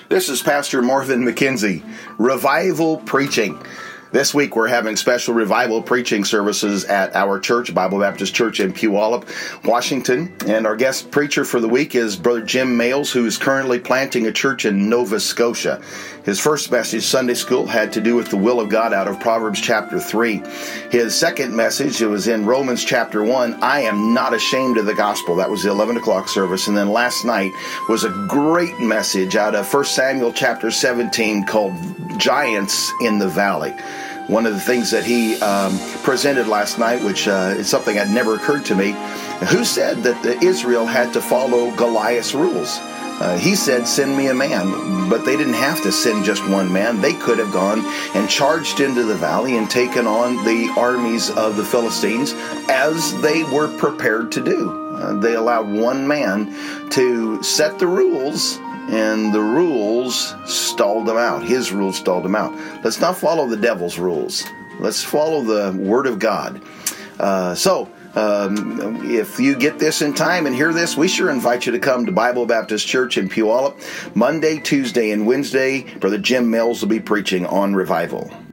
This is Pastor Marvin McKenzie, Revival Preaching. This week we're having special revival preaching services at our church, Bible Baptist Church in Puyallup, Washington. And our guest preacher for the week is Brother Jim Males, who is currently planting a church in Nova Scotia. His first message, Sunday School, had to do with the will of God out of Proverbs chapter 3. His second message, it was in Romans chapter 1, I am not ashamed of the gospel. That was the 11 o'clock service. And then last night was a great message out of 1 Samuel chapter 17 called Giants in the Valley. One of the things that he presented last night, which is something that never occurred to me, who said that Israel had to follow Goliath's rules? He said, send me a man, but they didn't have to send just one man. They could have gone and charged into the valley and taken on the armies of the Philistines as they were prepared to do. They allowed one man to set the rules, and the rules stalled them out. His rules stalled them out. Let's not follow the devil's rules. Let's follow the Word of God. If you get this in time and hear this, we sure invite you to come to Bible Baptist Church in Puyallup. Monday, Tuesday, and Wednesday, Brother Jim Mills will be preaching on revival.